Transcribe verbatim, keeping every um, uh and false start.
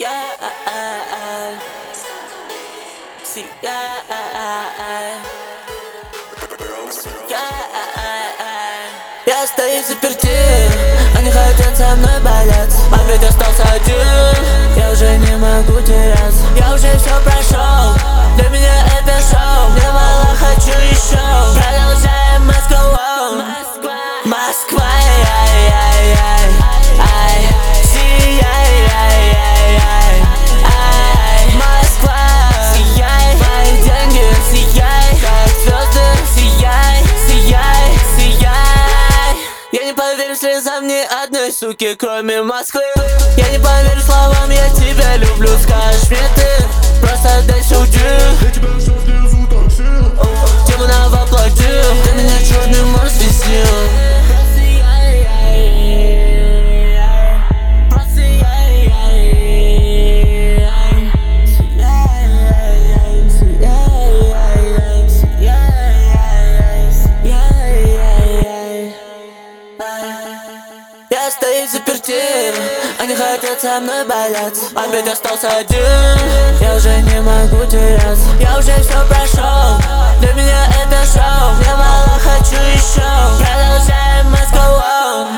сияй, сияй, я стою заперти, они хотят со мной болеть, а ведь остался один. Я уже не могу теряться, я уже все прошел. Для меня это шоу, мне мало, хочу еще. Продолжаем Москву, Москва, ай, ай, ай, ай, сияй, ай, ай, ай, ай, Москва, сияй, мои деньги, сияй, как звезды, сияй, сияй, сияй. Я не поверю слезам ни одной суки, кроме Москвы. Я не поверю словам, я тебя люблю, скажешь мне ты. Просто дальше уйди, Я тебя жду внизу такси. тему на воплотил, ты меня черный морс свистнил. Я стою заперти, они хотят со мной болеть, а ведь остался один. Я уже не могу теряться, я уже все прошел. Для меня это шоу, мне мало, хочу еще. Продолжаем Москву,